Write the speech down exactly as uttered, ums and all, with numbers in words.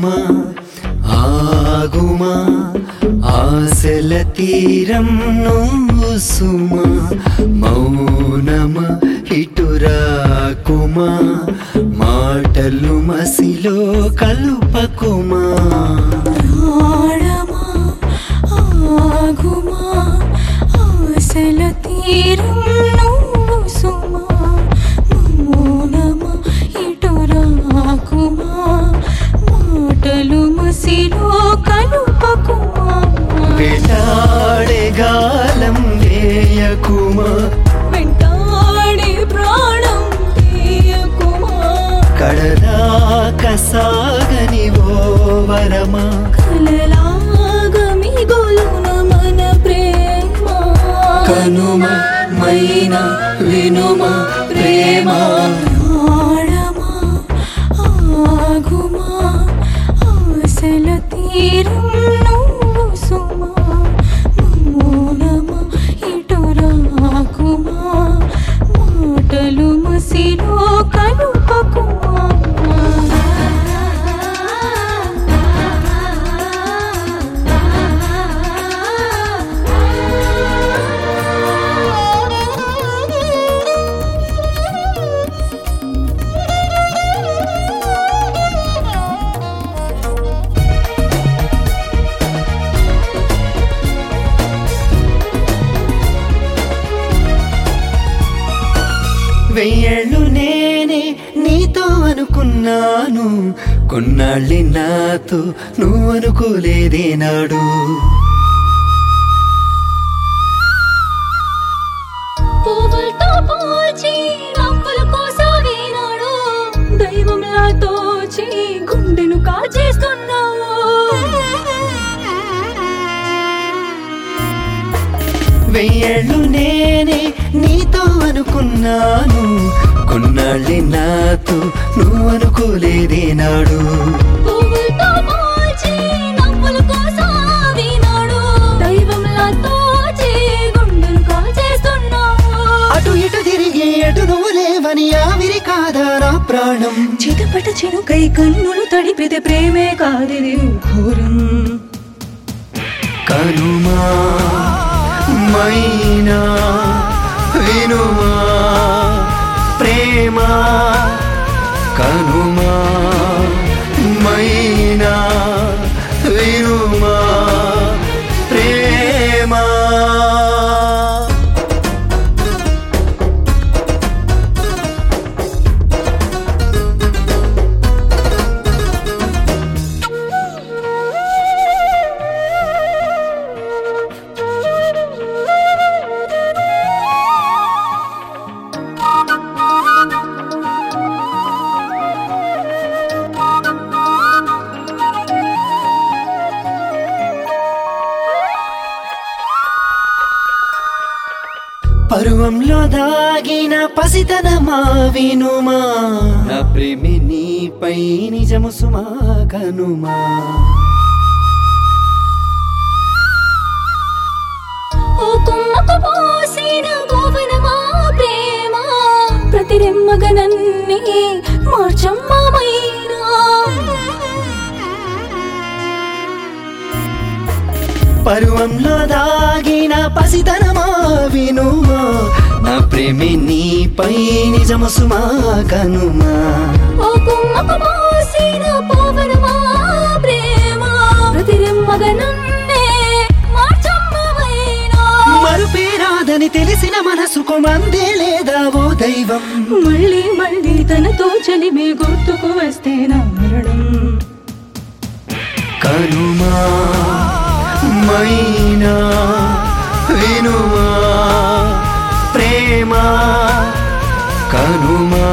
మౌనమా ఆగుమా ఆశల తీరం నువ్వు సుమా మౌనమా ఇటురాకుమా మాటలు మసిలో కలుపకుమా ప్రాణమా ఆగుమా ఆశల తీరం నువ్వు సుమా మౌనమా ఇటురాకుమా మాటలు మసిలో కలుపకుమా వెంటాడే గాలం వేయకుమా వెంటాడే ప్రాణం తీయకుమా కడదాక సాగని ఓ వరమా కలలాగా మిగులున మన ప్రేమ కనుమ మైనా వినుమా ప్రేమ ప్రాణమా ఆగుమా ఆశల తీరం నువ్వు సుమా మౌనమా ఇటురాకుమా మాటలు మసిలో కలుపకుమా వెయ్యేళ్ళు నేనే నీతో అనుకున్నాను కొన్నాళ్ళి నాతో నువ్వు అనుకోలేదే నాడు పువ్వులతో పోల్చి నవ్వుల కోసావేనాడు దైవంలా తోచి గుండెను కాల్చేస్తున్నావు వెయ్యేళ్ళు నేనే నీతో అనుకున్నాను కొన్నాళ్ళి నాతో నువ్వు అనుకోలేదే నాడు పువ్వులతో పోల్చి నవ్వుల కోసావేనాడు దైవంలా తోచి గుండెను కాల్చేస్తున్నావు అటు ఇటు తిరిగి ఎటు నువ్వు లేవని ఆవిరి కాదా నా ప్రాణం చిటపట చినుకై కన్నులు తడిపితే ప్రేమే కాదిది ఘోరం కనుమా మైనా వినుమా ప్రేమ కనుమా మైనా వినుమా ప్రేమ పరువంలో దాగిన పసితనమా వినుమా నా ప్రేమి నీపై నిజము సుమా కనుమా ఓ కొమ్మకు పోసిన భువనమా ప్రేమ ప్రతి రెమ్మగనన్ని మార్చమ్మమైనా పరువంలో దాగిన పసితనమా వినుమా నా ప్రేమి నీపై నిజము సుమా కనుమా ఓ కొమ్మకు పోసిన భువనమా ప్రేమ ప్రతి రెమ్మగనన్ని మార్చమ్మమైనా మరుపేరాదని తెలిసిన మనసుకు మందే లేదా ఓ దైవం మళ్ళీ మళ్ళీ తనతో చలిమే గుర్తుకు వస్తే నా మరణం కనుమా మైనా వినుమా ప్రేమ కనుమా